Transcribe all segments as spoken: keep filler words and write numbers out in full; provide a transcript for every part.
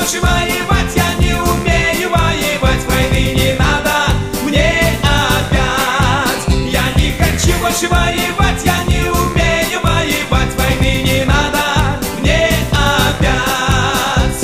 больше воевать, я не умею воевать, войны не надо мне опять. Я не хочу больше воевать, я не умею воевать, войны не надо мне опять.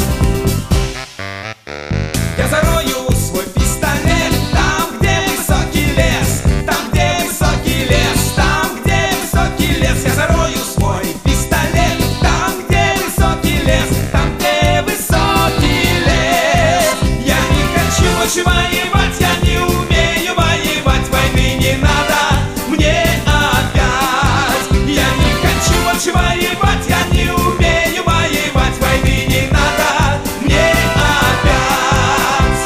Я зарою свой пистолет там, где высокий лес, там, где высокий лес, там, где высокий лес. Я зарою свой пистолет там, где высокий лес, там, где высокий лес. Я не хочу больше воевать, я не умею воевать, войны не надо мне опять. Я не хочу больше воевать, я не умею воевать, войны не надо мне опять.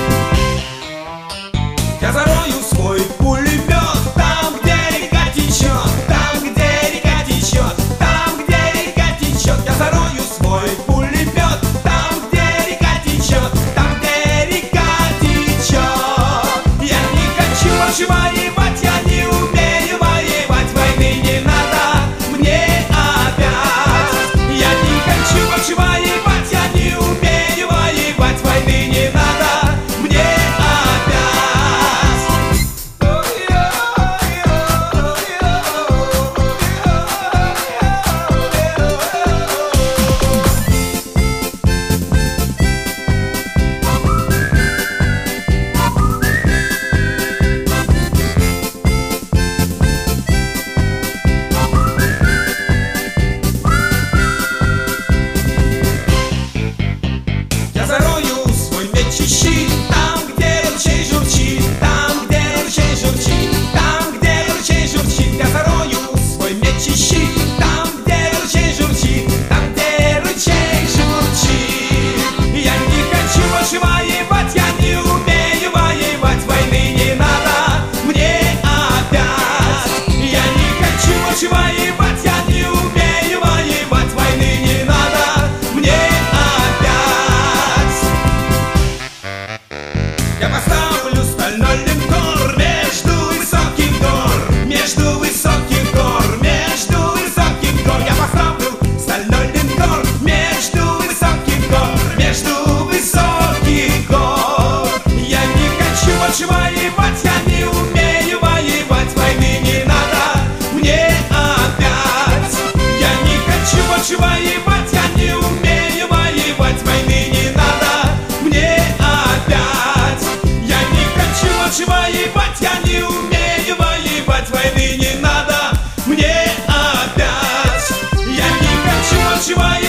Я зарою свой пулемет там, где река течет, там, где река течет, там, где река течет. Я зарою свой пулемет там, где река течет, там, где река течет. Я не хочу больше воевать, я не умею воевать, войны не надо мне опять. Я не хочу больше воевать, я не умею воевать, войны не надо мне опять. Я зарою свой меч и щит там, где ручей журчит, там, где ручей журчит, там, где ручей журчит. Я зарою свой меч и щит там, где ручей журчит, там, где ручей журчит. Я не хочу больше воевать, я не умею воевать, войны не надо мне опять. Я не хочу больше воевать, я не умею воевать, войны не надо мне опять. Я поставлю стальной линкор между высоких гор, между высоких гор, между высоких гор. Я поставлю стальной линкор между высоких гор, между высоких гор. Я не хочу больше воевать, я не умею воевать, войны не надо мне опять. Я не хочу больше воевать, я не умею воевать, войны не надо мне опять. Я не хочу больше воевать, я не умею воевать, войны не надо мне опять. Я не хочу больше воевать.